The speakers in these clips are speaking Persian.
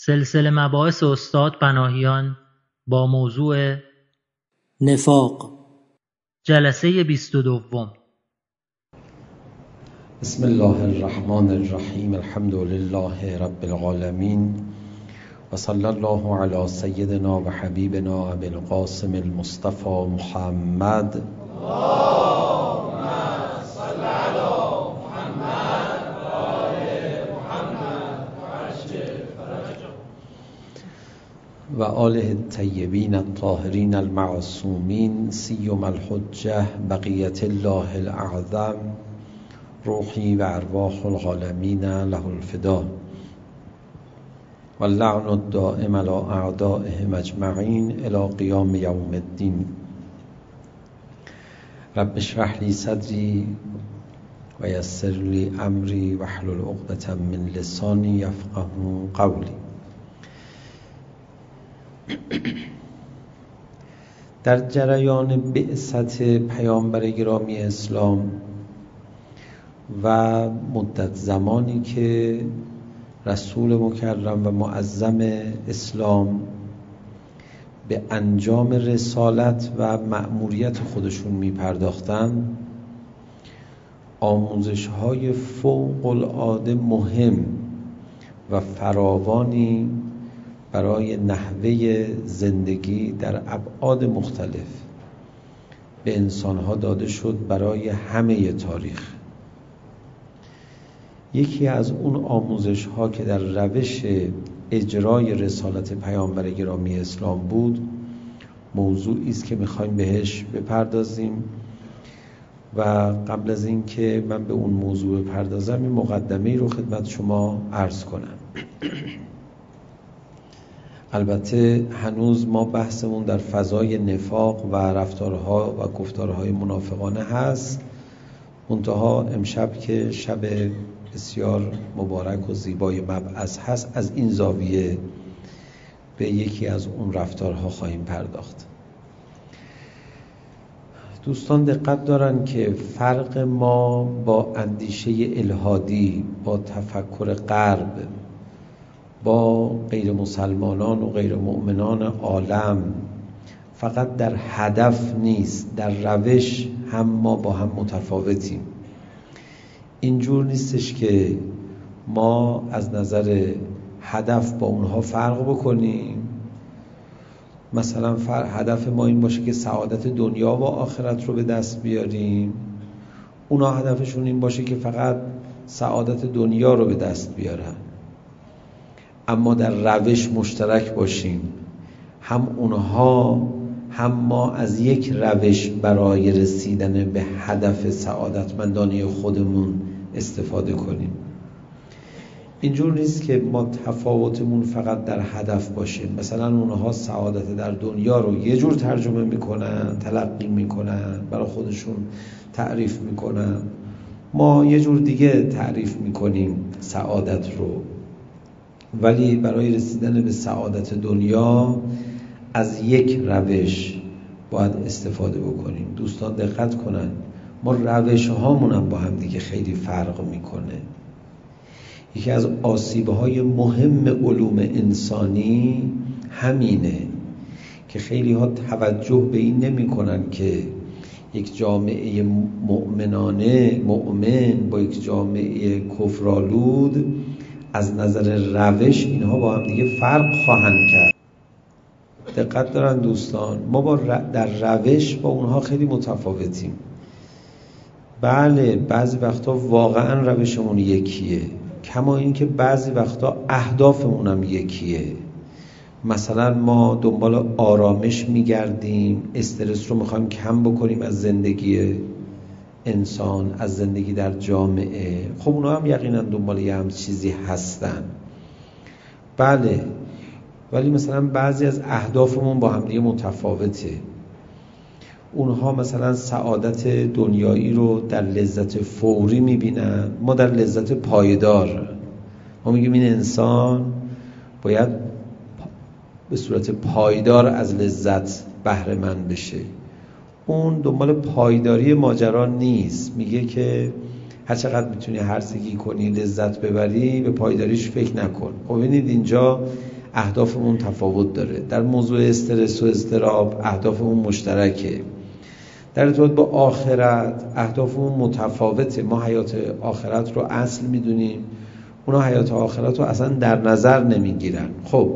سلسله مباحث استاد پناهیان با موضوع نفاق. جلسه 22. بسم الله الرحمن الرحیم. الحمد لله رب العالمین و صلی الله علی سیدنا و حبیبنا ابی القاسم المصطفى محمد. و آله الطیبین الطاهرین المعصومین سیم الحجة بقیة الله الاعظم روحی و ارواح العالمین له الفدا و اللعن الدائم علی اعدائهم اجمعین الی قیام یوم الدین. رب اشرح لی صدری و یسر لی امری واحلل عقدة من لسانی یفقهوا قولی. در جریان بعثت پیامبر گرامی اسلام و مدت زمانی که رسول مکرم و معظم اسلام به انجام رسالت و مأموریت خودشون می پرداختن، آموزش‌های فوق العاده مهم و فراوانی برای نحوه زندگی در ابعاد مختلف به انسانها داده شد برای همه تاریخ. یکی از اون آموزش‌ها که در روش اجرای رسالت پیامبر گرامی اسلام بود، موضوعی است که می‌خوایم بهش بپردازیم و قبل از این که من به اون موضوع بپردازم این مقدمه‌ای رو خدمت شما عرض کنم. البته هنوز ما بحثمون در فضای نفاق و رفتارها و گفتارهای منافقانه هست، منتها امشب که شب بسیار مبارک و زیبای مبعث هست، از این زاویه به یکی از اون رفتارها خواهیم پرداخت. دوستان دقت دارن که فرق ما با اندیشه الحادی، با تفکر غرب، با غیر مسلمانان و غیر مؤمنان عالم فقط در هدف نیست، در روش هم ما با هم متفاوتیم. اینجور نیستش که ما از نظر هدف با اونها فرق بکنیم. مثلا هدف ما این باشه که سعادت دنیا و آخرت رو به دست بیاریم، اونا هدفشون این باشه که فقط سعادت دنیا رو به دست بیارن. اما در روش مشترک باشیم، هم اونها هم ما از یک روش برای رسیدن به هدف سعادتمندانه خودمون استفاده کنیم. اینجور نیست که ما تفاوتمون فقط در هدف باشه. مثلا اونها سعادت در دنیا رو یه جور ترجمه میکنن، تلقی میکنن، برای خودشون تعریف میکنن، ما یه جور دیگه تعریف میکنیم سعادت رو. ولی برای رسیدن به سعادت دنیا از یک روش باید استفاده بکنیم. دوستان دقت کنن، ما روش هامون هم با هم دیگه خیلی فرق میکنه. یکی از آسیب‌های مهم علوم انسانی همینه که خیلی ها توجه به این نمی کنن که یک جامعه مؤمن با یک جامعه کفرآلود از نظر روش اینها با هم دیگه فرق خواهند کرد. دقت دارن دوستان، ما در روش با اونها خیلی متفاوتیم. بله بعضی وقتا واقعا روشمون یکیه، کما این که بعضی وقتا اهدافمون هم یکیه. مثلا ما دنبال آرامش میگردیم، استرس رو میخوایم کم بکنیم از زندگی انسان، از زندگی در جامعه. خب اونا هم یقینا دنبال یه هم چیزی هستن. بله، ولی مثلا بعضی از اهدافمون با هم دیگه متفاوته. اونها مثلا سعادت دنیایی رو در لذت فوری میبینن، ما در لذت پایدار. ما میگیم این انسان باید به صورت پایدار از لذت بهره مند بشه. اون دنبال پایداری ماجرا نیست، میگه که هر چقدر میتونی هرزگی کنی لذت ببری به پایداریش فکر نکن. خب ببینید اینجا اهدافمون تفاوت داره. در موضوع استرس و اضطراب اهدافمون مشترکه. در ارتباط با آخرت اهدافمون متفاوته. ما حیات آخرت رو اصل میدونیم، اونا حیات آخرت رو اصلا در نظر نمیگیرن. خب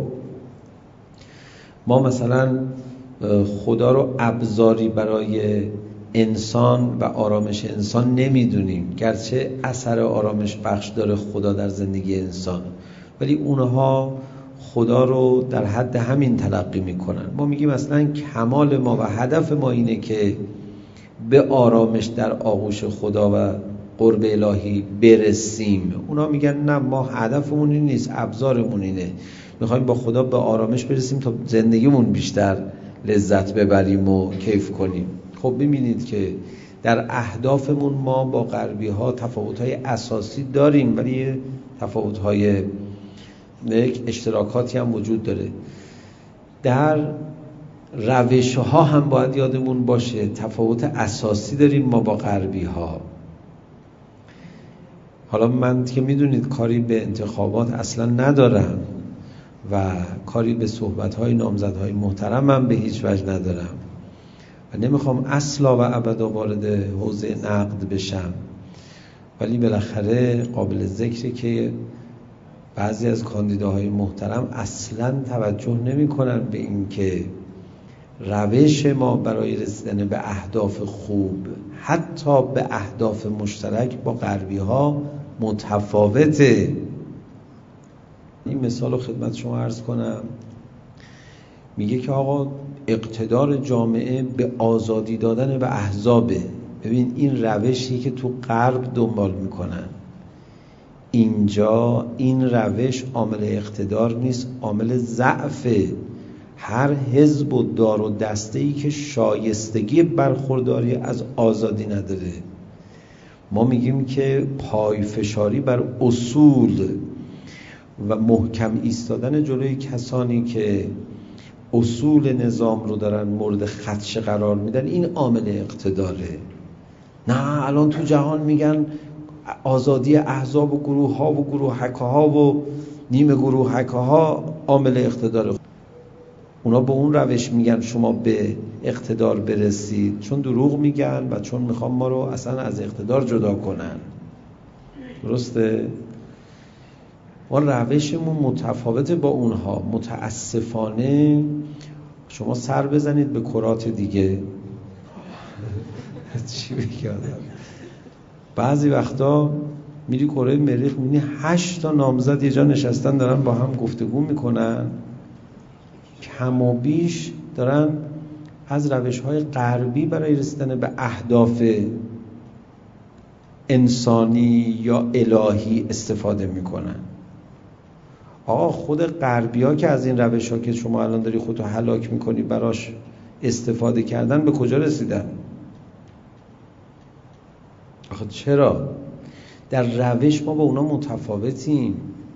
ما مثلا خدا رو ابزاری برای انسان و آرامش انسان نمیدونیم، گرچه اثر آرامش بخش داره خدا در زندگی انسان، ولی اونها خدا رو در حد همین تلقی میکنن. ما میگیم اصلا کمال ما و هدف ما اینه که به آرامش در آغوش خدا و قرب الهی برسیم. اونا میگن نه، ما هدفمون این نیست، ابزارمون اینه، میخوایم با خدا به آرامش برسیم تا زندگیمون بیشتر لذت ببریم و کیف کنیم. خب ببینید که در اهدافمون ما با غربی ها تفاوت‌های اساسی داریم، ولی تفاوت‌های اشتراکاتی هم وجود داره. در روش ها هم باید یادمون باشه تفاوت اساسی داریم ما با غربی ها. حالا من که میدونید کاری به انتخابات اصلا ندارم و کاری به صحبت‌های نامزدهای محترم هم به هیچ وجه ندارم و نمیخوام اصلا و ابدا وارد حوزه نقد بشم، ولی بالاخره قابل ذکره که بعضی از کاندیداهای محترم اصلا توجه نمی‌کنن به این که روش ما برای رسیدن به اهداف خوب، حتی به اهداف مشترک با غربی ها متفاوته. این مثال رو خدمت شما عرض کنم. میگه که آقا اقتدار جامعه به آزادی دادن به احزابه. ببین این روشی که تو غرب دنبال میکنن، اینجا این روش عامل اقتدار نیست، عامل ضعفه. هر حزب و دار و دسته‌ای که شایستگی برخورداری از آزادی نداره، ما میگیم که پایفشاری بر اصول و محکم ایستادن جلوی کسانی که اصول نظام رو دارن مورد خدشه قرار میدن، این عامل اقتداره. نه الان تو جهان میگن آزادی احزاب و گروه ها و گروهک ها و نیمه گروهک ها عامل اقتداره. اونا به اون روش میگن شما به اقتدار برسید، چون دروغ میگن و چون میخوام ما رو اصلا از اقتدار جدا کنن. درسته؟ ما روشمون متفاوته با اونها. متاسفانه شما سر بزنید به کرات دیگه چی بگم، بعضی وقتا میری کره مریخ میبینی 8 تا نامزد یه جا نشستن دارن با هم گفتگو میکنن، کم و بیش دارن از روش‌های غربی برای رسیدن به اهداف انسانی یا الهی استفاده میکنن. آقا خود غربی‌ها که از این روش‌ها که شما الان داری خودتو هلاک میکنی براش استفاده کردن، به کجا رسیدن؟ آخه چرا؟ در روش ما با اونا متفاوتیم.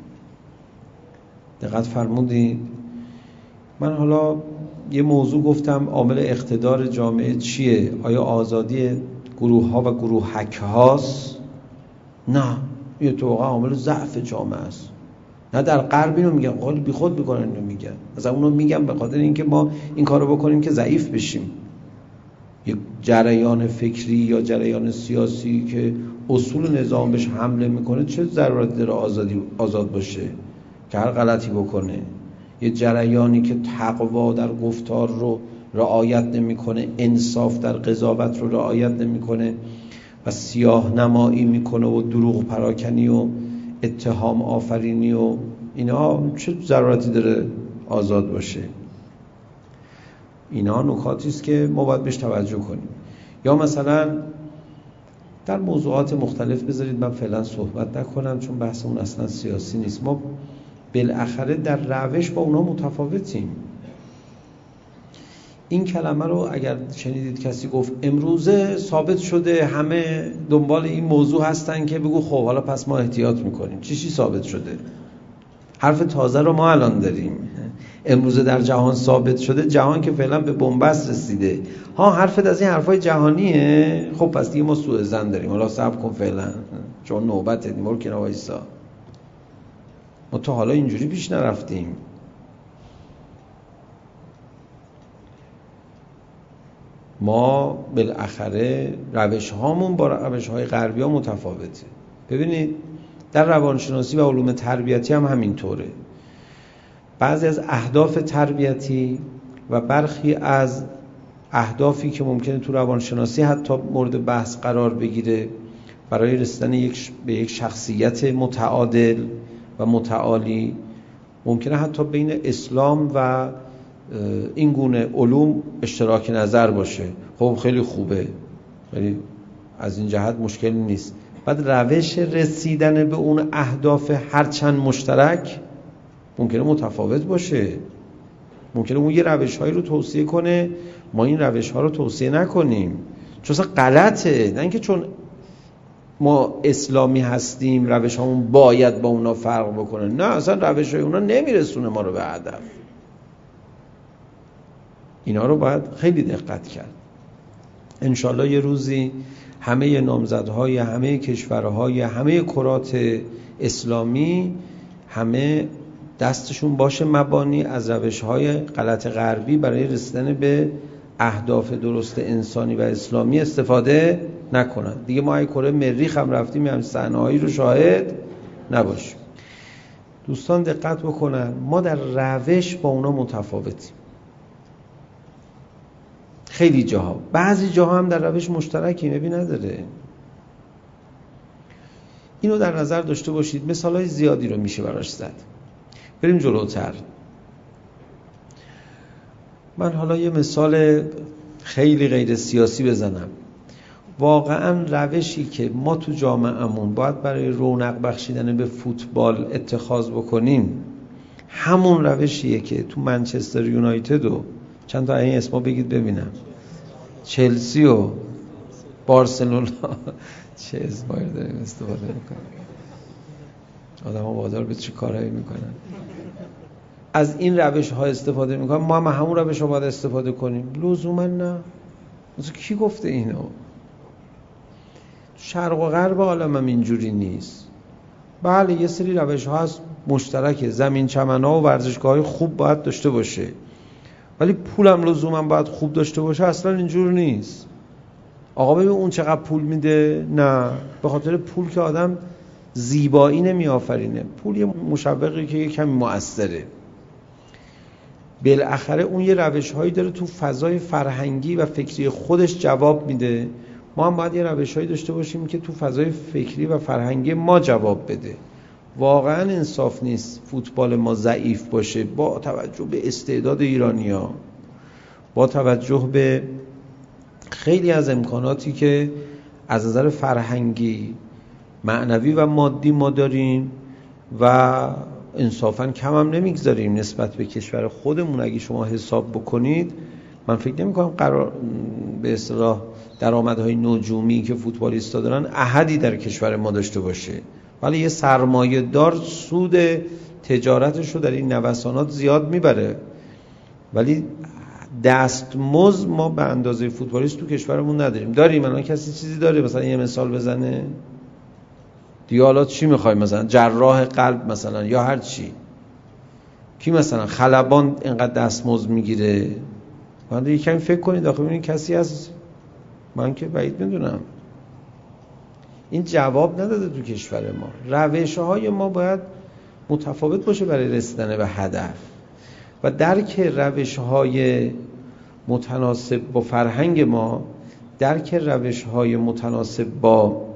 دقت فرمودید؟ من حالا یه موضوع گفتم، عامل اقتدار جامعه چیه؟ آیا آزادی گروه ها و گروهک هاست؟ نه، یه تو واقعا عامل ضعف جامعه است. نه در غرب اینو میگن، قال بی خود میکنن اینو میگن، از اونو میگن به خاطر اینکه ما این کارو بکنیم که ضعیف بشیم. یک جریان فکری یا جریان سیاسی که اصول نظام بهش حمله میکنه چه ضرورتی داره آزاد باشه که هر غلطی بکنه؟ یه جریانی که تقوا در گفتار رو رعایت نمیکنه، انصاف در قضاوت رو رعایت نمیکنه و سیاه نمایی میکنه و دروغ پراکنی و اتهام آفرینی و اینا، چه ضرورتی داره آزاد باشه؟ اینا نکاتی است که ما باید بهش توجه کنیم. یا مثلا در موضوعات مختلف، بذارید من فعلا صحبت نکنم چون بحثمون اصلا سیاسی نیست، ما بالاخره در روش با اونا متفاوتیم. این کلمه رو اگر شنیدید کسی گفت امروزه ثابت شده همه دنبال این موضوع هستن که بگو خب حالا پس ما احتیاط میکنیم. چی ثابت شده؟ حرف تازه رو ما الان داریم. امروزه در جهان ثابت شده، جهان که فعلا به بنبست رسیده. ها حرفت از این حرفای جهانیه؟ خب پس دیگه ما سوء ظن داریم، حالا صبر کن فعلا چون نوبته، برو کنار وایسا. ما تا حالا اینجوری پیش نرفتیم. ما بالاخره روش هامون با روش های غربی ها متفاوته. ببینید در روانشناسی و علوم تربیتی هم همینطوره. بعضی از اهداف تربیتی و برخی از اهدافی که ممکنه تو روانشناسی حتی مورد بحث قرار بگیره برای رسیدن به یک شخصیت متعادل و متعالی، ممکنه حتی بین اسلام و این گونه علوم اشتراک نظر باشه. خب خیلی خوبه، ولی از این جهت مشکل نیست. بعد روش رسیدن به اون اهداف هرچند مشترک ممکنه متفاوت باشه. ممکنه اون یه روش‌هایی رو توصیه کنه، ما این روش‌ها رو توصیه نکنیم چون اصلا غلطه. نه اینکه چون ما اسلامی هستیم روش‌هامون باید با اونا فرق بکنه، نه اصلا روش‌های اونا نمیرسونه ما رو به هدف. اینا رو باید خیلی دقت کرد. انشالله یه روزی همه نامزدهای همه کشورهای همه کرات اسلامی همه دستشون باشه مبانی از روش‌های غلط غربی برای رسیدن به اهداف درست انسانی و اسلامی استفاده نکنن. دیگه ما ای کره مریخ هم رفتیم همین صحنه‌هایی رو شاهد نباشیم. دوستان دقت بکنن، ما در روش با اونا متفاوتیم خیلی جاها. بعضی جاها هم در روش مشترکی نبی نداره. اینو در نظر داشته باشید. مثالای زیادی رو میشه براش زد. بریم جلوتر. من حالا یه مثال خیلی غیر سیاسی بزنم. واقعا روشی که ما تو جامعهمون باید برای رونق بخشیدن به فوتبال اتخاذ بکنیم همون روشیه که تو منچستر یونایتد و چند تا این اسما بگید ببینم، چلسی و بارسلونا چه اسمایی داریم استفاده میکنن. آدم ها وادار به چه کارهایی میکنن. از این روش ها استفاده میکنن، ما هم همون روش ها باید استفاده کنیم. لزوما نه. کی گفته اینو؟ شرق و غرب عالم هم اینجوری نیست. بله یه سری روش ها هست مشترکه، زمین چمن ها و ورزشگاه های خوب باید داشته باشه، ولی پولم لزوما باید خوب داشته باشه اصلا اینجور نیست. آقا ببین اون چقدر پول میده؟ نه، به خاطر پول که آدم زیبایی نمی آفرینه. پول یه مشوقی که یه کمی مؤثره. بالاخره اون یه روش هایی داره تو فضای فرهنگی و فکری خودش جواب میده. ما هم باید یه روش هایی داشته باشیم که تو فضای فکری و فرهنگی ما جواب بده. واقعا انصاف نیست فوتبال ما ضعیف باشه با توجه به استعداد ایرانی‌ها، با توجه به خیلی از امکاناتی که از نظر فرهنگی، معنوی و مادی ما داریم و انصافاً کم هم نمیگذاریم نسبت به کشور خودمون. اگه شما حساب بکنید من فکر نمی‌کنم قرار به اصطلاح درآمدهای نجومی که فوتبالیست‌ها دارن احدی در کشور ما داشته باشه، ولی یه سرمایه دار سود تجارتش رو در این نوسانات زیاد میبره، ولی دستمزد ما به اندازه فوتبالیست تو کشورمون نداریم. داریم الان کسی چیزی داره مثلا یه مثال بزنه؟ دیگه حالا چی میخوای مثلا جراح قلب مثلا یا هر چی، کی مثلا خلبان اینقدر دستمزد میگیره؟ من یه کمی فکر کنید آخه ببینید کسی هست؟ من که بعید میدونم. این جواب نداده تو کشور ما. روش‌های ما باید متفاوت باشه برای رسیدن به هدف و درک روش‌های متناسب با فرهنگ ما، درک روش‌های متناسب با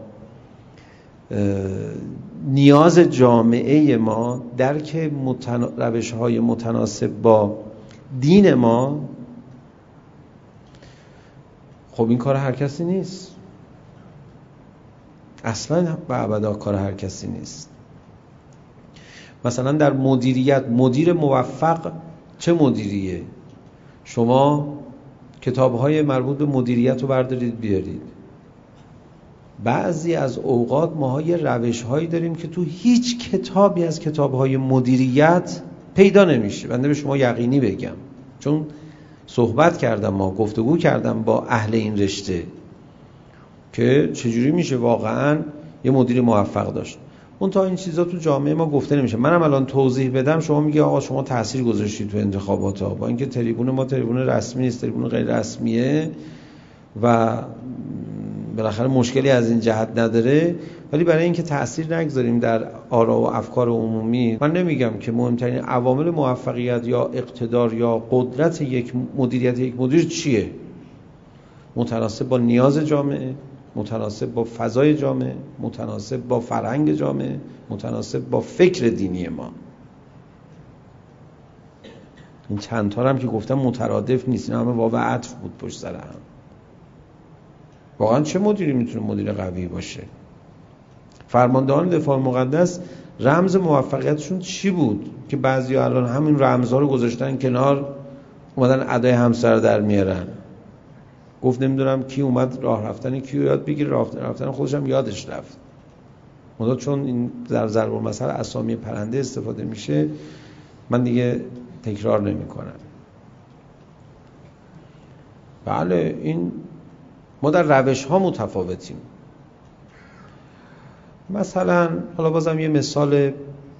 نیاز جامعه ما، درک روش‌های متناسب با دین ما. خب این کار هر کسی نیست، اصلا به ابدا کار هر کسی نیست. مثلا در مدیریت، مدیر موفق چه مدیریه؟ شما کتاب‌های مربوط به مدیریت رو بردارید بیارید. بعضی از اوقات ماها یه روش‌هایی داریم که تو هیچ کتابی از کتاب‌های مدیریت پیدا نمیشه. بنده به شما یقینی بگم، چون صحبت کردم، ما گفتگو کردم با اهل این رشته که چجوری میشه واقعاً یه مدیر موفق داشت. اون تا این چیزا تو جامعه ما گفته نمیشه. منم الان توضیح بدم شما میگه آقا شما تاثیر گذاشتید تو انتخابات ها، با اینکه تریبون ما تریبون رسمی نیست، تریبون غیر رسمیه، و بالاخره مشکلی از این جهت نداره. ولی برای اینکه تأثیر نگذاریم در آرا و افکار عمومی، من نمیگم که مهمترین عوامل موفقیت یا اقتدار یا قدرت یک مدیریت یک مدیر چیه. متناسب با نیاز جامعه، متناسب با فضای جامعه، متناسب با فرهنگ جامعه، متناسب با فکر دینی ما. این چند تا هم که گفتم مترادف نیست، این همه واو عطف بود پشت سر هم. واقعا چه مدیری میتونه مدیر قوی باشه؟ فرماندهان دفاع مقدس رمز موفقیتشون چی بود که بعضیا الان همین رمزها رو گذاشتن کنار، اومدن ادای همسر در میارن؟ گفت نمیدونم کی اومد راه رفتن کی رو یاد بگیره، راه رفتن خودش هم یادش رفت. منتها چون این در ضرب المثل اسامی پرنده استفاده میشه، من دیگه تکرار نمی‌کنم. بله، این ما در روش ها متفاوتیم. مثلا حالا بازم یه مثال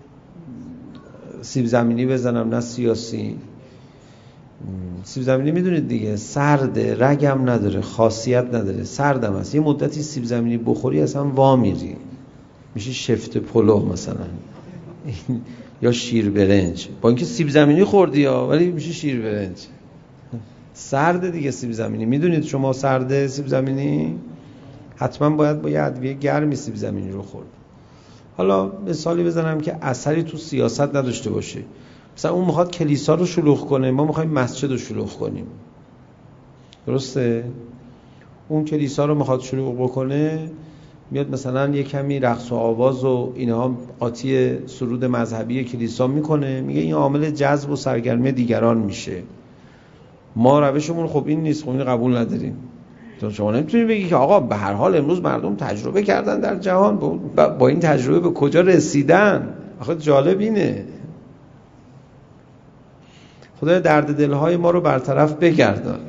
سیب زمینی بزنم، نه سیاسی. سیب زمینی میدونید دیگه، سرده، رگم نداره، خاصیت نداره، سردم هست. یه مدتی سیب زمینی بخوری اصلا وا میری، میشه شفت پلو مثلا یا شیر برنج، با اینکه سیب زمینی خوردی ولی میشه شیر برنج. سرده دیگه سیب زمینی. میدونید شما سرده سیب زمینی؟ حتما باید با یه ادویه گرمی سیب زمینی رو خورد. حالا مثالی بزنم که اثری تو سیاست نداشته باشه. مثلا اون میخواد کلیسا رو شلوغ کنه، ما میخوایم مسجد رو شلوغ کنیم. درسته؟ اون کلیسا رو میخواد شلوغ بکنه، میاد مثلا یه کمی رقص و آواز و اینها قاطی سرود مذهبی کلیسا میکنه، میگه این عامل جذب و سرگرمی دیگران میشه. ما روشمون خب این نیست، خب این قبول نداریم. چون شما نمیتونید بگی که آقا به هر حال امروز مردم تجربه کردن در جهان، با این تجربه به کجا رسیدن. آخه جالب اینه خدای درد دلهای ما رو برطرف بگردان.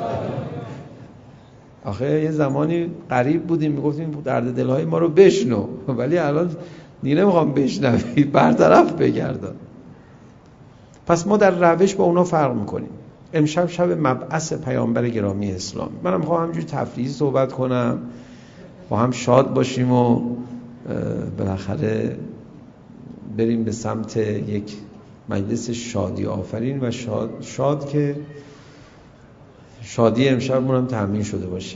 آخه یه زمانی قریب بودیم میگفتیم درد دلهای ما رو بشنو، ولی الان دیگه نمیخوام بشنوی، برطرف بگردان. پس ما در روش با اونا فرق میکنیم. امشب شب مبعث پیامبر گرامی اسلام، منم میخوام همینجوری تفریحی صحبت کنم، با هم شاد باشیم و بالاخره بریم به سمت یک مجلس شادی آفرین و شاد که شادی امشبمون هم تامین شده باشه.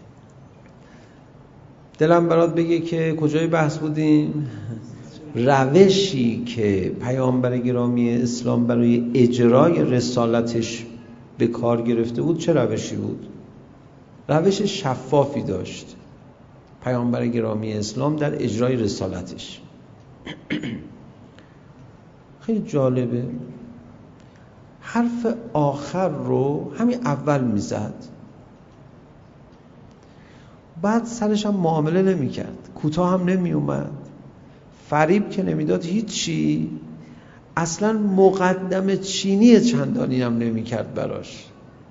دلم برات بگه که کجای بحث بودیم؟ روشی که پیامبر گرامی اسلام برای اجرای رسالتش به کار گرفته بود چه روشی بود؟ روش شفافی داشت پیامبر گرامی اسلام در اجرای رسالتش. خیلی جالبه، حرف آخر رو همین اول میزد، بعد سرش هم معامله نمی کرد، کوتاه هم نمی اومد، فریب که نمیداد هیچی، اصلا مقدمه چینی چندانی هم نمی کرد براش.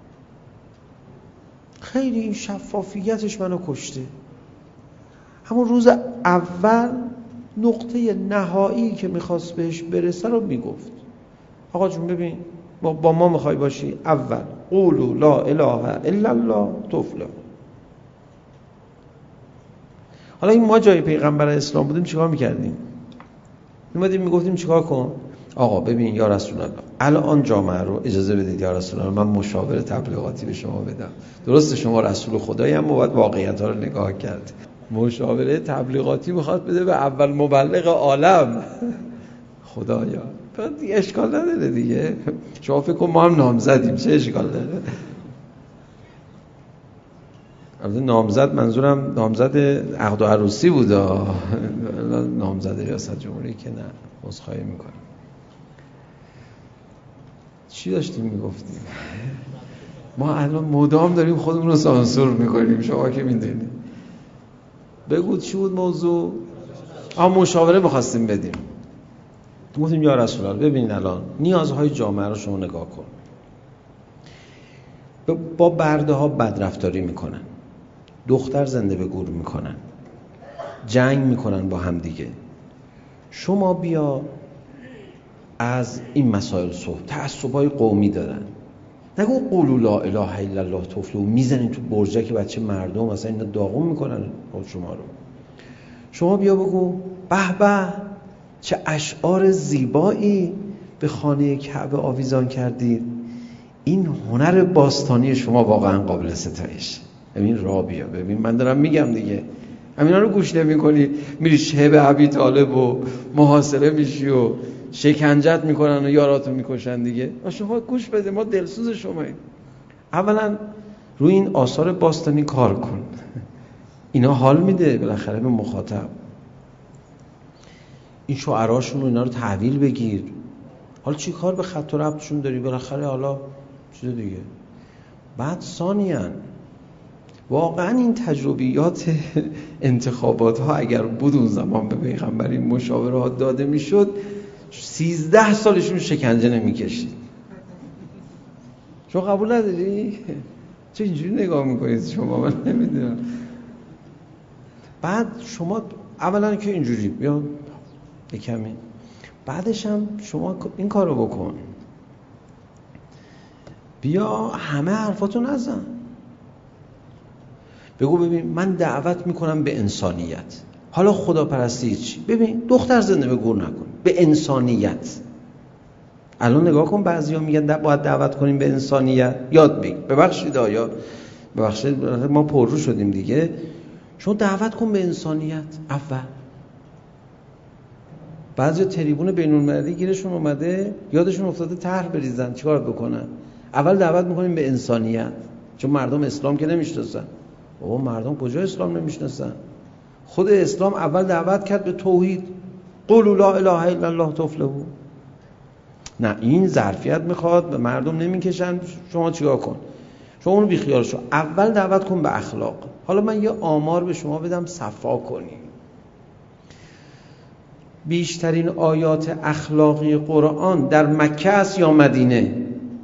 خیلی این شفافیتش منو کشته. همون روز اول نقطه نهایی که میخواست بهش برسه رو میگفت. آقا جون ببین، با ما میخوای باشی، اول قولوا لا اله الا الله تفلح. حالا این ما جای پیغمبر اسلام بودیم چیکار میکردیم؟ میمدیم میگفتیم چیکار کن؟ آقا ببین یا رسول الله، الان جامعه رو اجازه بدید یا رسول الله من مشاور تبلیغاتی به شما بدم. درسته شما رسول خدایی هم باید واقعیت ها رو نگاه کرد. مشاوره تبلیغاتی میخواد بده به اول مبلغ عالم. خدایا دیگه اشکال نداره دیگه، شما فکر کن ما هم نامزدیم، چه اشکال داره؟ البته نامزد منظورم نامزد عقد و عروسی بود، نامزد ریاست جمهوری که نه، عذرخواهی میکنم. چی داشتیم میگفتیم؟ ما الان مدام داریم خودمون رو سانسور میکنیم، شما که میدونید. بگو چی بود موضوع؟ مشاوره میخواستیم بدیم. گفتیم یا رسول الله ببین الان نیازهای جامعه رو شما نگاه کن. با برده ها بدرفتاری میکنن، دختر زنده به گور میکنن، جنگ میکنن با هم دیگه. شما بیا از این مسائل تعصب‌های قومی دارن، نگو قولوا لا اله الا الله تفلحوا میزنین تو برجک بچه مردم مثلا اینا داغون میکنن شما رو. شما بیا بگو به به چه اشعار زیبایی به خانه کعبه آویزان کردید. این هنر باستانی شما واقعا قابل ستایش. ببین رابیا، ببین من دارم میگم دیگه، همینا رو گوش نمی‌کنی، میری شهب ابی طالب و محاصره میشی و شکنجت میکنن و یاراتو میکشن دیگه. شما گوش بده، ما دلسوز شماییم. اولا روی این آثار باستانی کار کن، اینا حال میده بالاخره به مخاطب. این شعراشون و اینا رو تحویل بگیر. حالا چی کار به خط و ربطشون داری؟ بالاخره حالا چیز دیگه. بعد ثانیاً واقعا این تجربیات انتخابات ها اگر بود اون زمان به پیغمبر این مشاورات داده میشد 13 سالشون شکنجه نمیکشید. شما قبول نداری؟ چه اینجوری نگاه میکنید شما؟ من نمیدونم. بعد شما اولا که اینجوری بیا کمی، بعدش هم شما این کارو بکن، بیا همه حرفاتو نزن، بگو ببین من دعوت میکنم به انسانیت. حالا خداپرستی چی؟ ببین دختر زنده به گور نکن، به انسانیت. الان نگاه کن بعضیا میگن باید دعوت کنیم به انسانیت. یاد بگیر، ببخشید آیا ببخشید ما پررو شدیم دیگه. شما دعوت کن به انسانیت اول. بعضیا تریبون بین‌المللی گیرشون اومده، یادشون افتاده طرح بریزن چیکار بکنن. اول دعوت میکنیم به انسانیت، چون مردم اسلام که نمیشناسن. بابا مردم کجا اسلام نمیشناسن؟ خود اسلام اول دعوت کرد به توحید، قولوا لا اله الا الله تفلحوا. نه این ظرفیت میخواد، به مردم نمیکشن. شما چیکار کن؟ شما اونو بیخیال شو، اول دعوت کن به اخلاق. حالا من یه آمار به شما بدم صفا کنیم. بیشترین آیات اخلاقی قرآن در مکه است یا مدینه؟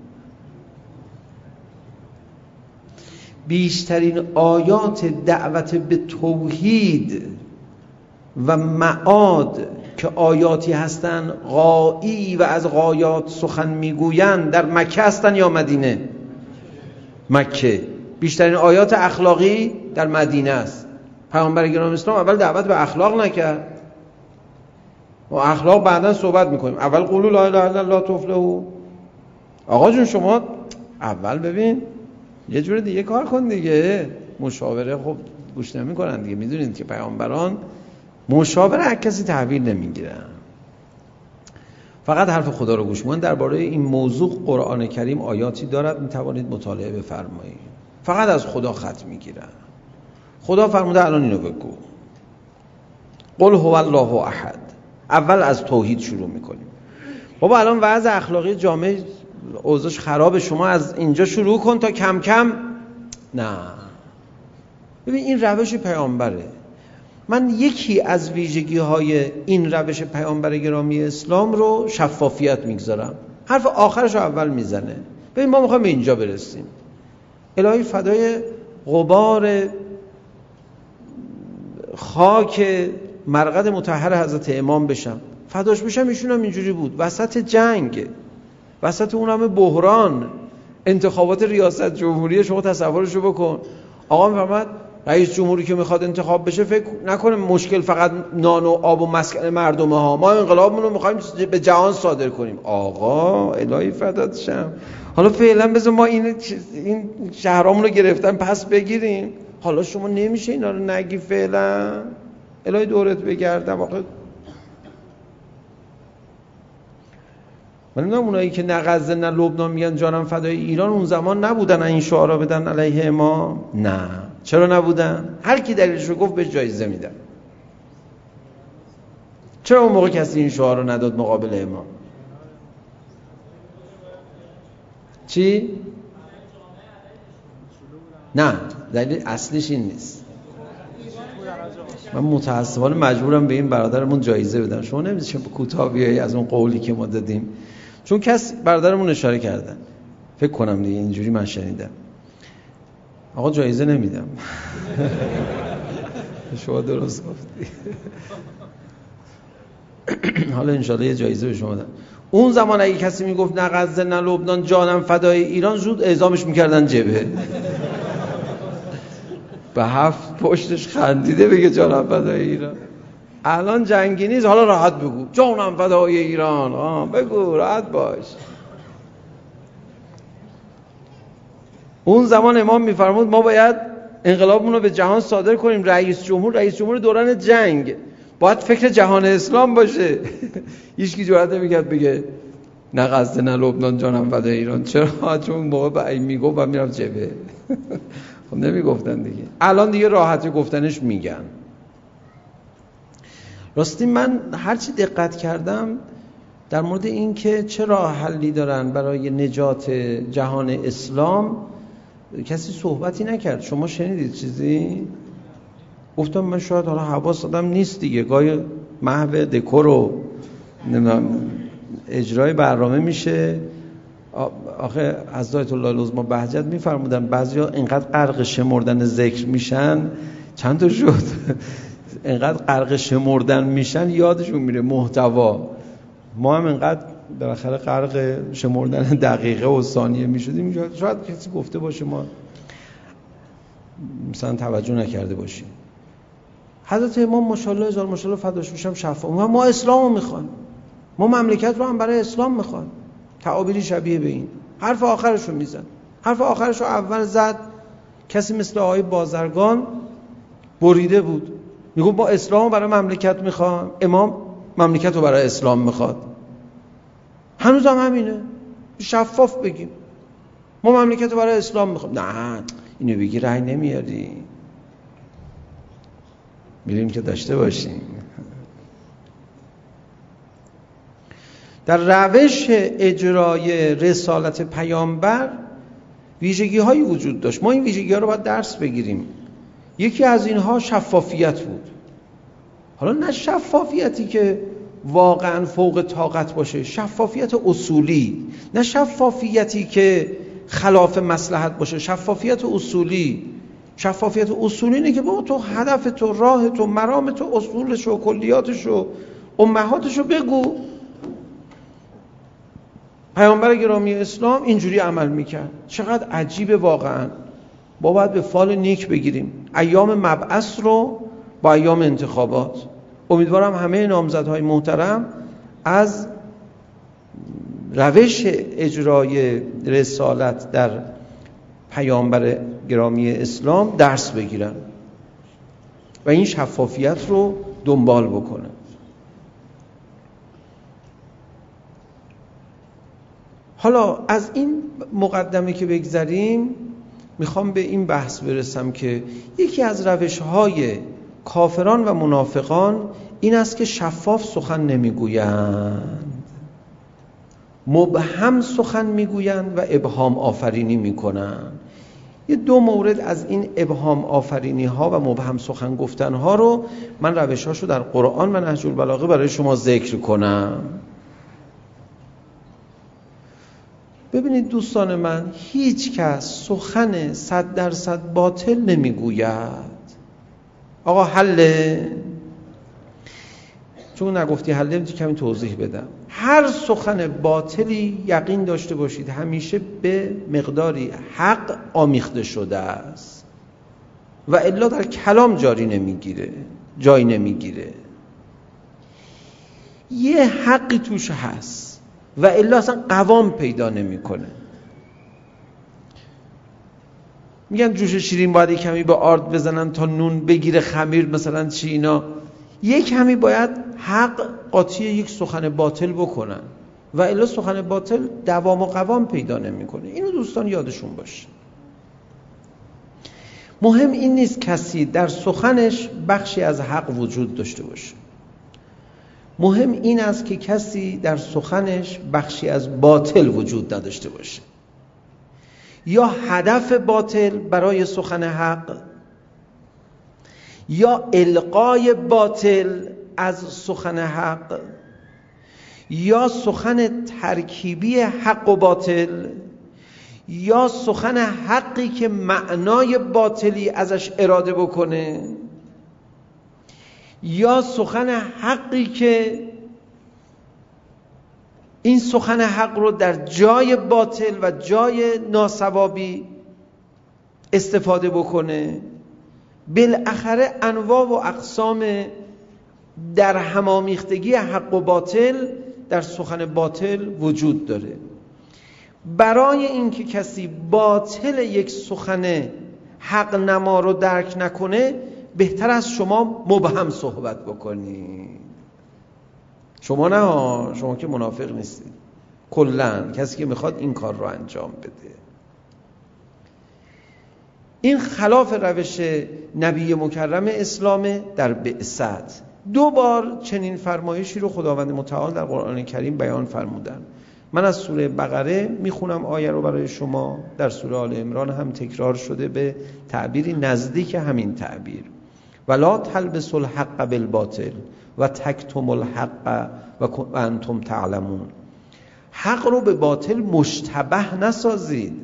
بیشترین آیات دعوت به توحید و معاد که آیاتی هستن غایی و از غایات سخن میگویند در مکه هستن یا مدینه؟ مکه. بیشترین آیات اخلاقی در مدینه است. پیامبر گرامی اسلام اول دعوت به اخلاق نکرد. و اخلاق بعداً صحبت میکنیم. اول قولوا لا اله الا الله تفلحوا. آقا جون شما اول ببین یه جور دیگه کار کن دیگه. مشاوره خب گوش نمیکنن دیگه. میدونید که پیامبران مشاوره از کسی تحویل نمیگیرن، فقط حرف خدا رو گوش میکنن. درباره این موضوع قرآن کریم آیاتی دارد، میتوانید مطالعه بفرمایید. فقط از خدا خط میگیرن. خدا فرموده الان اینو بگو، قل هو الله احد. اول از توحید شروع میکنیم. بابا الان وضع اخلاقی جامعه اوضاعش خرابه، شما از اینجا شروع کن تا کم کم. نه ببین این روش پیامبره. من یکی از ویژگی های این روش پیامبر گرامی اسلام رو شفافیت میگذارم. حرف آخرش رو اول میزنه. ببین ما میخوایم به اینجا برسیم. الهی فدای غبار خاک مرقد مطهر حضرت امام بشم، فداش بشم. ایشون هم اینجوری بود، وسط جنگ، وسط اون همه بحران، انتخابات ریاست جمهوری. شما تصورشو بکن. آقا میفرماد رئیس جمهوری که میخواد انتخاب بشه فکر نکنه مشکل فقط نان و آب و مسکن مردمه ها. ما انقلابمون رو میخوایم به جهان صادر کنیم. آقا الهی فدات شم، حالا فعلا بذار ما این شهرامون رو گرفتن پس بگیریم. حالا شما نمیشه اینا رو نگی فعلا. الهی دورت بگردم. واقعا من نمیدونم اونایی که نه غزه نه لبنان میگن جانم فدای ایران اون زمان نبودن این شعارا بدن علیه امام؟ نه. چرا نبودن؟ هر کی دلیلش رو گفت بهش جایزه میدن. چرا اون موقع کسی این شعار رو نداد مقابل امام؟ چی؟ نه دلیل اصلیش این نیست. من متاسفانه مجبورم به این برادرمون جایزه بدم. شما نمیدونید چه کوتاه بیایی از اون قولی که ما دادیم، چون کس برادرمون اشاره کردن فکر کنم دیگه اینجوری من شنیدم. آقا جایزه نمیدم. شما درست گفتی. حالا انشالله یه جایزه به شما دادم. اون زمان اگه کسی میگفت نه غزه نه لبنان جانم فدای ایران، زود اعزامش میکردن جبهه. به هفت پشتش خندیده بگه جانم فدای ایران. الان جنگی نیست، حالا راحت بگو جانم فدای ایران، بگو راحت باش. اون زمان امام میفرمود ما باید انقلابمون رو به جهان صادر کنیم. رئیس جمهور دوران جنگ باید فکر جهان اسلام باشه. هیچکی جرئت نمیکرد بگه نه غزه نه لبنان جانم فدای ایران. چرا؟ چون اون موقع میگفت و میرفت جبهه. خب نمیگفتن دیگه. الان دیگه راحت گفتنش میگن. راستی من هرچی دقت کردم در مورد این که چرا حلی دارن برای نجات جهان اسلام کسی صحبتی نکرد. شما شنیدید چیزی؟ گفتم من شاید حالا حواس دادم نیست دیگه، گاهی محو دکور و اجرای برنامه میشه. آخه حضرت الله العظما بهجت میفرمودن بعضیا اینقدر غرق شمردن ذکر میشن، چند تا شد، اینقدر غرق شمردن میشن یادشون میره محتوا. ما هم اینقدر بالاخره غرق شمردن دقیقه و ثانیه میشدیم، شاید کسی گفته باشه ما مثلا توجه نکرده باشیم. حضرت امام ماشاءالله هزار ماشاءالله فداش میشم شفاف، ما اسلامو میخوایم، ما مملکت رو هم برای اسلام میخوایم. تعابیری شبیه به این. حرف آخرشو میزن. حرف آخرشو اول زد کسی مثل آقای بازرگان بریده بود، میگه با اسلام برای مملکت میخوام. امام مملکت رو برای اسلام میخواد. هنوز هم همینه. شفاف بگیم ما مملکت رو برای اسلام میخوام. نه اینو بگی رأی نمیاری. میریم که داشته باشیم. در روش اجرای رسالت پیامبر ویژگی هایی وجود داشت. ما این ویژگی ها رو باید درس بگیریم. یکی از اینها شفافیت بود. حالا نه شفافیتی که واقعا فوق طاقت باشه، شفافیت اصولی، نه شفافیتی که خلاف مصلحت باشه، شفافیت اصولی. شفافیت اصولی اینه که با تو هدف تو، راه تو، مرام تو، اصولش و کلیاتش و امهاتش رو بگو. پیامبر گرامی اسلام اینجوری عمل میکرد. چقدر عجیبه واقعا. ما باید به فال نیک بگیریم. ایام مبعث رو با ایام انتخابات. امیدوارم همه نامزدهای محترم از روش اجرای رسالت در پیامبر گرامی اسلام درس بگیرن و این شفافیت رو دنبال بکنن. حالا از این مقدمه که بگذریم میخوام به این بحث برسم که یکی از روش‌های کافران و منافقان این است که شفاف سخن نمیگویند، مبهم سخن میگویند و ابهام آفرینی میکنند. یه دو مورد از این ابهام آفرینی ها و مبهم سخن گفتن ها رو من روش‌هاشو در قرآن و نهج البلاغه برای شما ذکر کنم. ببینید دوستان من، هیچ کس سخن 100% باطل نمیگوید. آقا حله؟ چون نگفتی حله میتونی کمی توضیح بدم. هر سخن باطلی یقین داشته باشید همیشه به مقداری حق آمیخته شده است و الا در کلام جای نمیگیره. یه حقی توش هست و الا اصلا قوام پیدا نمیکنه. میگن جوش شیرین باید کمی به آرد بزنن تا نون بگیره خمیر، مثلا چی اینا. یک کمی باید حق قاطی یک سخن باطل بکنن و الا سخن باطل دوام و قوام پیدا نمیکنه. اینو دوستان یادشون باشه. مهم این نیست کسی در سخنش بخشی از حق وجود داشته باشه. مهم این است که کسی در سخنش بخشی از باطل وجود نداشته باشه، یا هدف باطل برای سخن حق، یا القای باطل از سخن حق، یا سخن ترکیبی حق و باطل، یا سخن حقی که معنای باطلی ازش اراده بکنه، یا سخن حقی که این سخن حق رو در جای باطل و جای ناصوابی استفاده بکنه، بالاخره انواع و اقسام در همامیختگی حق و باطل در سخن باطل وجود داره. برای اینکه کسی باطل یک سخن حق نما رو درک نکنه، بهتر از شما مبهم صحبت بکنید. شما نه، شما که منافق نیستید، کلاً کسی که میخواد این کار رو انجام بده. این خلاف روش نبی مکرم اسلام در بعثت. 2 بار چنین فرمایشی رو خداوند متعال در قرآن کریم بیان فرمودن. من از سوره بقره میخونم آیه رو برای شما، در سوره آل عمران هم تکرار شده به تعبیری نزدیک همین تعبیر. ولا تلبسوا الحق بالباطل و تکتموا الحق و انتم تعلمون. حق رو به باطل مشتبه نسازید.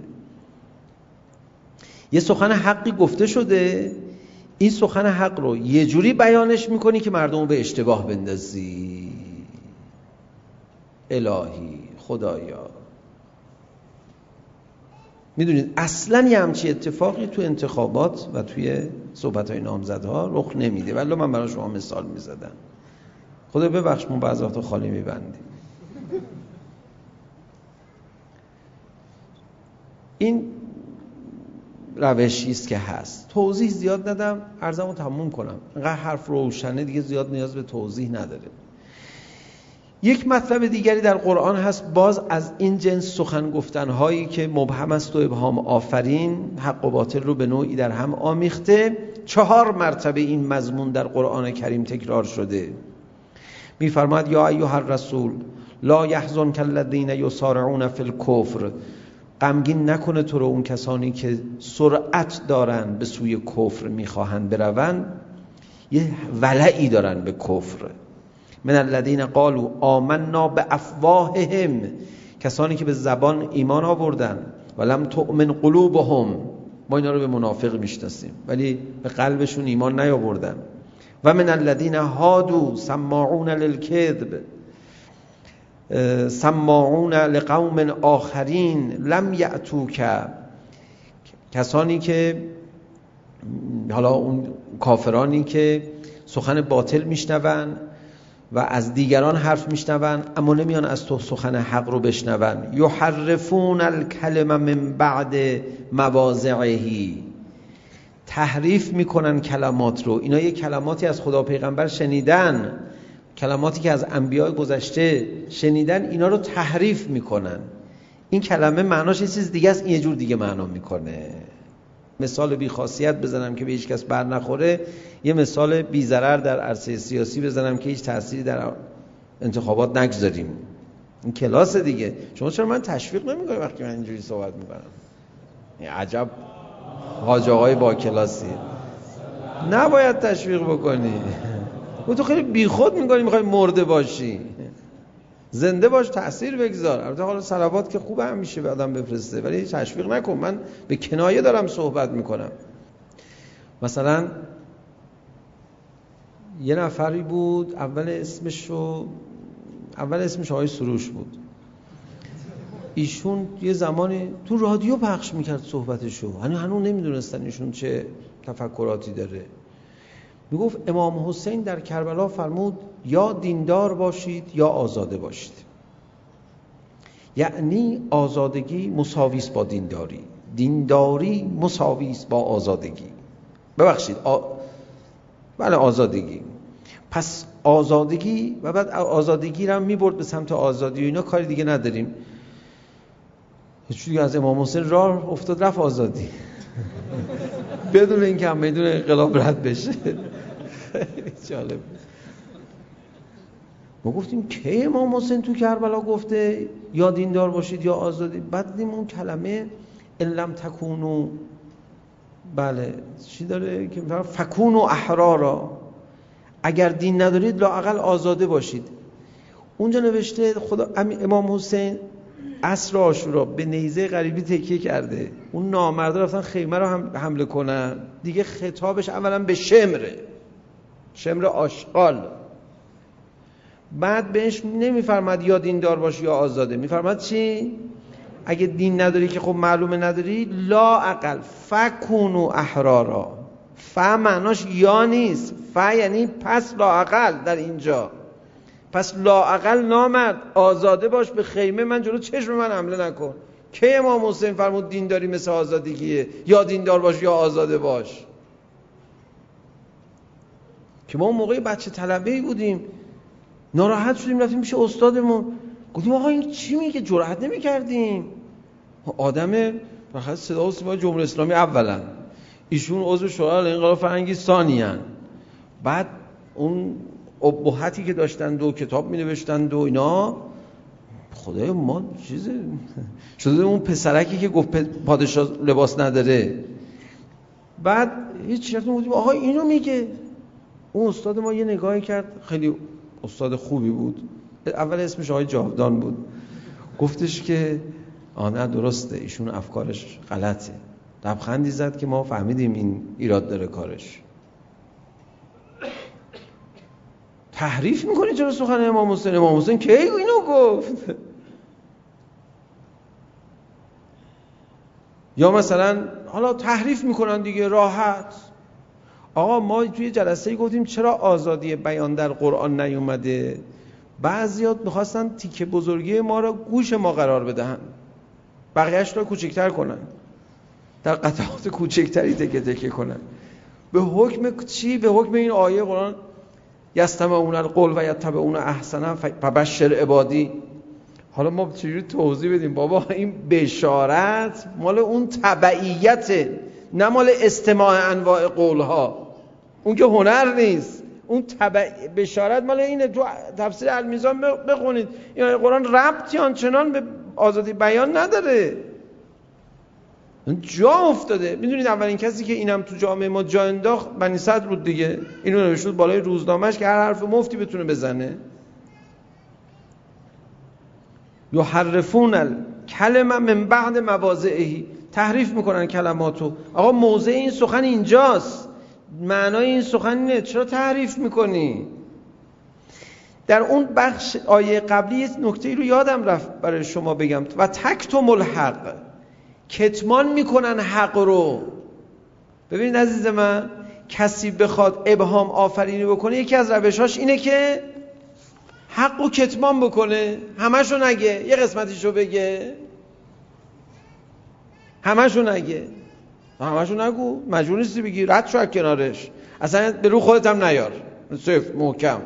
یه سخن حقی گفته شده، این سخن حق رو یه جوری بیانش میکنی که مردم رو به اشتباه بندازی. الهی، خدایا، میدونید اصلا یه همچی اتفاقی تو انتخابات و توی صحبت‌های نامزدها رخ نمیده. ولی من برای شما مثال میزدم. خدا ببخش ما بعضی وقتا خالی میبندیم. این روشی است که هست. توضیح زیاد ندم، عرضمو تموم کنم. اینقدر حرف روشنه دیگه، زیاد نیاز به توضیح نداره. یک مطلب دیگری در قرآن هست، باز از این جنس سخن گفتن‌هایی که مبهم است و ابهام آفرین، حق و باطل رو به نوعی در هم آمیخته. 4 مرتبه این مضمون در قرآن کریم تکرار شده. می‌فرماید یا ایها الرسول لا یحزنک الذین یسارعون فی الکفر. غمگین نکنه تو رو اون کسانی که سرعت دارن به سوی کفر میخواهن بروند، یه ولعی دارن به کفر. من الذین قالوا آمنا بافواههم، کسانی که به زبان ایمان آوردن، ولم تؤمن قلوبهم، ما اینا رو به منافق میشناسیم ولی به قلبشون ایمان نیاوردن. و من الذین هادوا سماعون للکذب سماعون لقوم آخرین لم یأتوک، کسانی که حالا اون کافرانی که سخن باطل میشنون و از دیگران حرف میشنون اما نمیان از تو سخن حق رو بشنون. یحرفون الکلم من بعد مواضعه، تحریف میکنن کلمات رو. اینا یه کلماتی از خدا پیغمبر شنیدن، کلماتی که از انبیاء گذشته شنیدن، اینا رو تحریف میکنن. این کلمه معناش یه چیز دیگه است، این یه جور دیگه معنا میکنه. مثال بی خاصیت بزنم که به هیچ کس بر نخوره، یه مثال بی ضرر در عرصه سیاسی بزنم که هیچ تأثیری در انتخابات نگذاریم. این کلاس دیگه. شما چرا من تشویق نمیکنید وقتی من اینجوری صحبت میکنم؟ این عجب حاج آقای با کلاسی. نباید تشویق بکنی. تو خیلی بیخود میکنی، میخوای مرده باشی. زنده باش، تأثیر بگذار. البته حالا صلوات که خوبه همیشه به آدم بفرسته، ولی تشویق نکن. من به کنایه دارم صحبت میکنم. مثلا یه نفری بود، اول اسمش آقای سروش بود. ایشون یه زمانی تو رادیو پخش میکرد صحبتشو، هنوز نمیدونستن ایشون چه تفکراتی داره. میگفت امام حسین در کربلا فرمود یا دیندار باشید یا آزاده باشید. یعنی آزادگی مساویست با دینداری، دینداری مساویست با آزادگی. ببخشید بله آزادگی. پس آزادگی و بعد آزادگی رو هم میبرد به سمت آزادی و اینا، کاری دیگه نداریم. چون از امام حسین راه افتاد رفت آزادی بدون اینکه هم میدون انقلاب رد بشه. جالب. ما گفتیم که امام حسین تو کربلا گفته یا دیندار باشید یا آزادی. بعد دیدیم اون کلمه لم تکونو، بله چی داره که فکونو احرارا، اگر دین ندارید لااقل آزاده باشید. اونجا نوشته خدا امام حسین عصر عاشورا به نیزه غریبی تکیه کرده، اون نامردا رفتن خیمه رو هم حمله کنن دیگه. خطابش اولا به شمر آشغال، بعد بهش نمیفرماد یا دیندار باش یا آزاده، میفرماد چی؟ اگه دین نداری که خب معلومه نداری، لا اقل فکونوا احرارا. ف معناش یا نیست، ف یعنی پس لا اقل در اینجا، پس لا اقل نامرد آزاده باش، به خیمه من جلو چشم من حمله نکن. که امام حسین فرمود دینداری مثل آزادگیه، یا دیندار باش یا آزاده باش. که ما اون موقع بچه طلبه‌ای بودیم، ناراحت شدیم رفتیم پیش استادمون، گفتیم آقا این چی میگه؟ جرأت نمی‌کردیم. آدم فقط صدا و سیما جمهوری اسلامی اولا، ایشون عضو شورای انقلاب فرهنگی ثانیاً، بعد اون ابهتی که داشتن و کتاب می‌نوشتن و اینا، خدای ما چیزه شده اون پسرکی که گفت پادشاه لباس نداره. بعد هیچ رفتیم گفتیم آقا اینو میگه. اون استاد ما یه نگاهی کرد، خیلی استاد خوبی بود، اول اسمش آقای جاودان بود، گفتش که نه درسته ایشون افکارش غلطه. لبخندی زد که ما فهمیدیم این ایراد داره کارش. تحریف میکنی چرا سخن امام حسین؟ امام حسین کی اینو گفت؟ یا مثلا حالا تحریف میکنن دیگه راحت. آقا ما توی جلسه‌ای گفتیم چرا آزادی بیان در قرآن نیومده؟ بعضیات میخواستن تیکه بزرگی ما را گوش ما قرار بدهن، بقیه‌اش را کوچکتر کنن، در قطعات کوچکتری تکه تکه کنن. به حکم چی؟ به حکم این آیه قرآن یستمعون القول و یتبعون احسنه فبشر عبادی. حالا ما چجوری توضیح بدیم؟ بابا این بشارت مال اون تبعیته، نه مال استماع انواع قولها. اون که هنر نیست، اون بشارت مال اینه. تو تفسیر المیزان بخونید، این قرآن ربطی آنچنان به آزادی بیان نداره، جا افتاده. میدونید اولین کسی که اینم تو جامعه ما جا انداخت بنی صدر بود دیگه. اینو نوشته بالای روزنامه‌اش که هر حرف مفتی بتونه بزنه. یحرفون الکلمه من بعد مواضعه، تحریف میکنن کلماتو. آقا موضع این سخن اینجاست، معنای این سخن اینه، چرا تحریف میکنی؟ در اون بخش آیه قبلی یه نکته رو یادم رفت برای شما بگم. و تکتم الحق، کتمان میکنن حق رو. ببینید عزیز من، کسی بخواد ابهام آفرینی بکنه، یکی از روشاش اینه که حق رو کتمان بکنه، همشو نگه، یه قسمتیشو بگه، همشو نگه. همشو نگو، مجبور نیستی بگی، رد شو از کنارش، اصلا به رو خودت هم نیار، صفر محکم.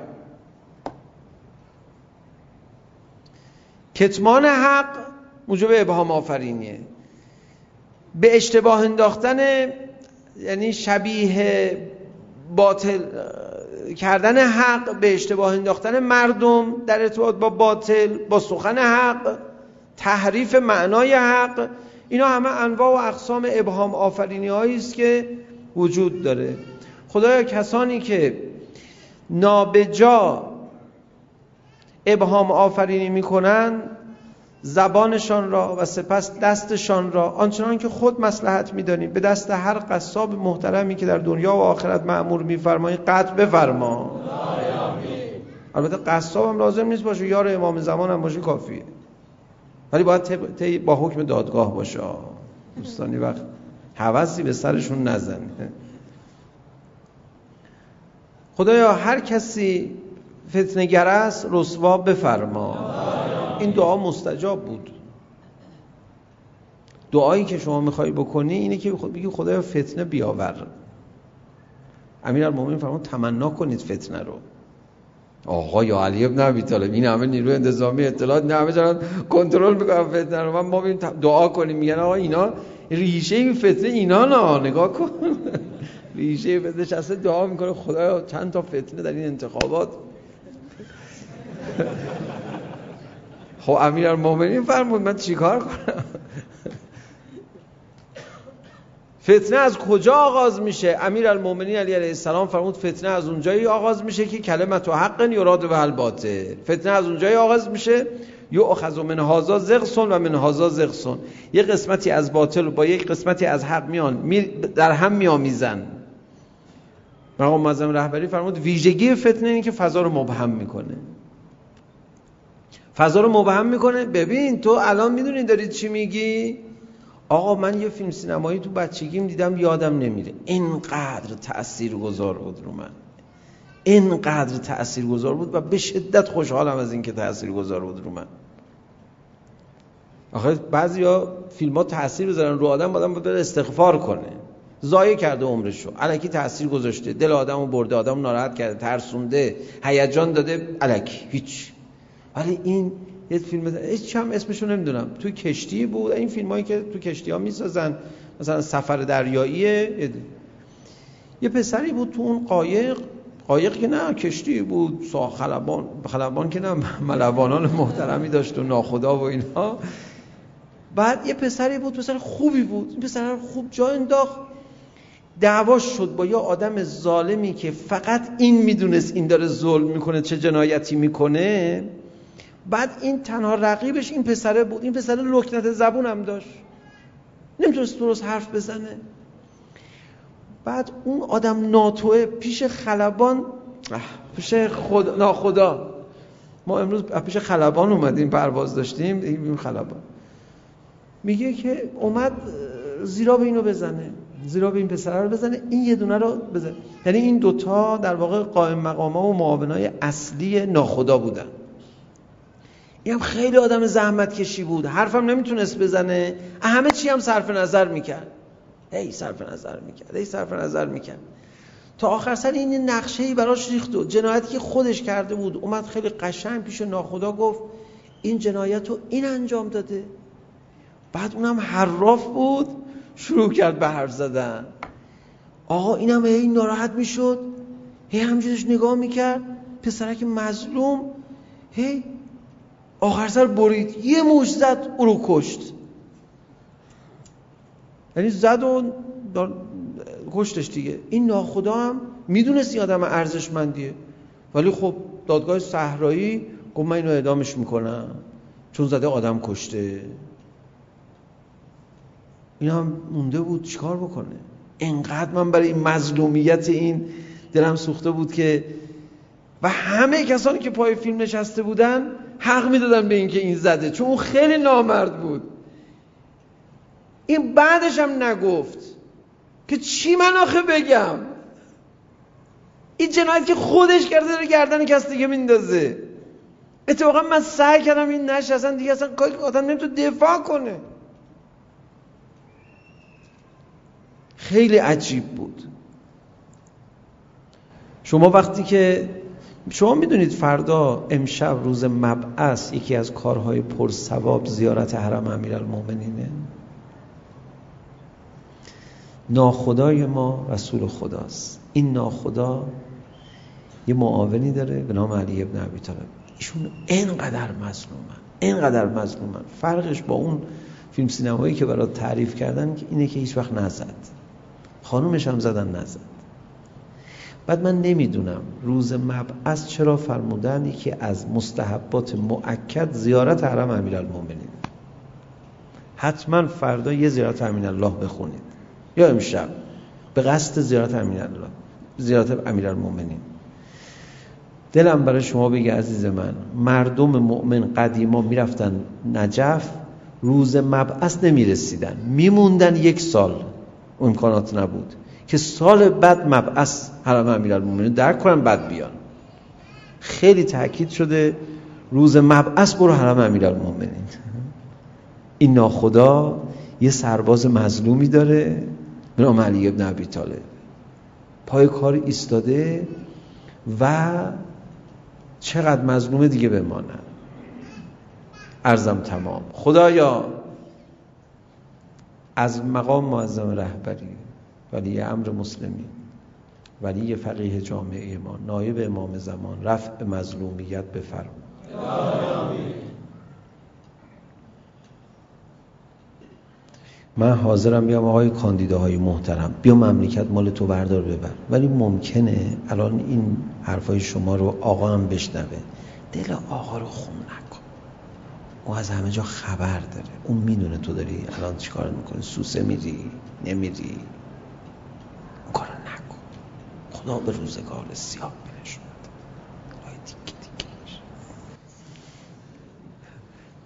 کتمان حق موجب ابهام آفرینیه. به اشتباه انداختن، یعنی شبیه باطل کردن حق، به اشتباه انداختن مردم در ارتباط با باطل، با سخن حق، تحریف معنای حق، اینا همه انواع و اقسام ابهام آفرینی هایی است که وجود داره. خدایا کسانی که نابجا ابهام آفرینی میکنن، زبانشان را و سپس دستشان را آنچنان که خود مصلحت می‌دانی به دست هر قصاب محترمی که در دنیا و آخرت مأمور می‌فرمایی قطع بفرما. البته قصاب هم لازم نیست باشه، یار امام زمان هم باشه کافیه، ولی باید با حکم دادگاه باشه. دوستانی وقت هوسی به سرشون نزن. خدایا هر کسی فتنه‌گر است رسوا بفرما. این دعا مستجاب بود. دعایی که شما میخوای بکنی اینه که بگی خدایا فتنه بیاور. امیرالمومنین فرمود تمنا کنید فتنه رو. آقا یا علی ابن ابی طالب، این همه نیروی انتظامی اطلاعات نه همه دارن کنترل میکنن فتنه رو، ما بریم دعا کنیم. میگن آقا اینا ریشه این فتنه اینا، نگاه کن ریشه فتنه شسته دعا میکنه خدایا چند تا فتنه در این انتخابات. خب امیرالمومنین فرمود من چیکار کنم؟ فتنه از کجا آغاز میشه؟ امیرالمومنین علی علیه السلام فرمود فتنه از اونجایی آغاز میشه که کلمت و حق یراد به الباطل. فتنه از اونجایی آغاز میشه یؤخذ من هذا زغص و من هذا زغص، یه قسمتی از باطل با یک قسمتی از حق میان در هم میامیزن. مقام معظم رهبری فرمود ویژگی فتنه اینه که فضا رو مبهم میکنه. فضا رو مبهم میکنه. ببین تو الان میدونی داری چی میگی؟ آقا من یه فیلم سینمایی تو بچگیم دیدم یادم نمیره، اینقدر تاثیرگذار بود رو من، اینقدر تاثیرگذار بود و به شدت خوشحالم از این که تاثیرگذار بود رو من. آخه بعضیا فیلم‌ها تاثیر بذارن رو آدم باید استغفار کنه، ضایع کرده عمرشو، الکی تاثیر گذاشته، دل آدمو برده، آدمو ناراحت کرده، ترسونده، هیجان داده، الکی هیچ. ولی این یه فیلم هیچ هم اسمشو نمیدونم، توی کشتی بود، این فیلمایی که تو کشتی‌ها میسازن، مثلا سفر دریاییه، یه پسری بود تو اون قایق که نه کشتی بود، خلبان که نه، ملوانان محترمی داشت و ناخدا و اینها. بعد یه پسری بود، پسر خوبی بود، این پسر خوب جا انداخت، دعواش شد با یه آدم ظالمی که فقط این میدونست این داره ظلم میکنه، چه جنایتی میکنه. بعد این تنها رقیبش این پسره بود، این پسر لکنت زبون هم داشت، نمیتونست درست حرف بزنه. بعد اون آدم ناتوه پیش خلبان، پیش ناخدا، ما امروز پیش خلبان اومدیم، پرواز داشتیم، این خلبان میگه که اومد زیراب اینو بزنه، زیراب این پسره رو بزنه، این یه دونه رو بزنه. یعنی این دوتا در واقع قائم مقاما و معاونای اصلی ناخدا بودن. این هم خیلی آدم زحمت کشی بود، حرفم نمیتونست بزنه، همه چی هم صرف نظر میکرد، صرف نظر میکرد تا آخر سر این نقشه‌ای براش ریخت و جنایتی که خودش کرده بود اومد خیلی قشنگ پیش ناخدا گفت این جنایت رو این انجام داده. بعد اونم حراف بود، شروع کرد به حرف زدن. آقا اینم این ناراحت میشد، همجورش نگاه میکرد، پسرک مظلوم، آخر سر برید، یه موش زد او رو کشت. یعنی زد و کشتش دیگه. این ناخدا هم میدونست این آدم ارزشمندیه، ولی خب دادگاه صحرایی گفت من اینو اعدامش میکنم چون زده آدم کشته. این هم مونده بود چیکار بکنه. انقدر من برای این مظلومیت این دلم سوخته بود که و همه کسانی که پای فیلم نشسته بودن حق میدادن به این که این زده، چون اون خیلی نامرد بود. این بعدش هم نگفت که چی من آخه بگم، این جنایت که خودش کرده داره گردن کسی دیگه میندازه. اتفاقا من سعی کردم این نشه اصلا دیگه اصلا کاری آدم نمیتونه دفاع کنه. خیلی عجیب بود. شما وقتی که شما میدونید فردا امشب روز مبعث یکی از کارهای پرثواب زیارت حرم امیرالمومنینه. ناخدای ما رسول خداست. این ناخدا یه معاونی داره به نام علی ابن ابی طالب. ایشون اینقدر مظلومن. فرقش با اون فیلم سینمایی که برات تعریف کردن اینه که هیچ وقت نزد، خانومش هم زدن نزد. بعد من نمیدونم روز مبعث چرا فرمودن یکی از مستحبات مؤکد زیارت حرم امیرالمومنین. حتما فردا یه زیارت امیرالله بخونید یا امشب به قصد زیارت امیرالمومنین. دلم برای شما بگه عزیز من، مردم مؤمن قدیما میرفتن نجف، روز مبعث نمیرسیدن، میموندن 1 سال، امکانات نبود که سال بعد مبعث حرم امیرالمومنین درک کنن بعد بیان. خیلی تاکید شده روز مبعث برو حرم امیرالمومنین. این ناخدا یه سرباز مظلومی داره به نام علی ابن ابی طالب، پای کار ایستاده و چقدر مظلومه دیگه بمانه. عرضم تمام. خدایا از مقام معظم رهبری، ولی امر مسلمین، ولی فقیه جامعه ما، نایب امام زمان، رفع مظلومیت بفرما. من حاضرم بیام آقای کاندیداهای محترم، بیا مملکت مال تو بردار ببر، ولی ممکنه الان این حرفای شما رو آقا هم بشنوه، دل آقا رو خون نکن. او از همه جا خبر داره، اون میدونه تو داری الان چیکار میکنی، سوسه میری نمیری، اون کارو نکن. خدا به روزگار سیاه بنشوند.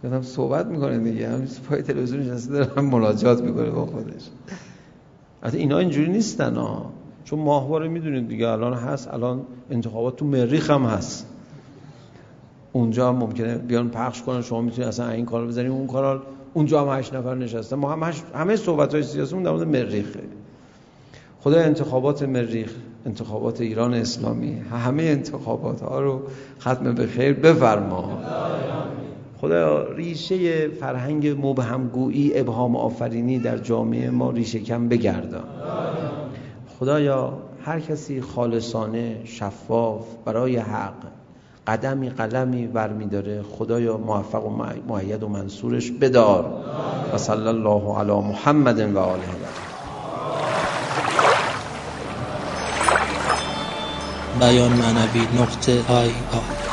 گفتم صحبت میکنه دیگه، همین پای تلویزیون نشسته داره مناجات میکنه با خودش. البته اینا اینجوری نیستن ها، چون ماهواره میدونید دیگه الان هست، الان انتخابات تو مریخ هم هست، اونجا هم ممکنه بیان پخش کنن، شما میتونید اصلا این کارو بزنید اون کارو، اونجا هم 8 نفر نشستن، ما هم همه صحبت‌های سیاسیمون در مورد مریخه. خدا انتخابات مریخ، انتخابات ایران اسلامی، همه انتخابات ها رو ختم به خیر بفرما. خدا ریشه فرهنگ مبهمگویی، ابهام آفرینی در جامعه ما ریشه کم بگردان. خدایا هر کسی خالصانه شفاف برای حق قدمی قلمی برمی داره، خدایا موفق و مؤید و منصورش بدار. و صلی الله علی محمد و آله. بیان معنوی .ir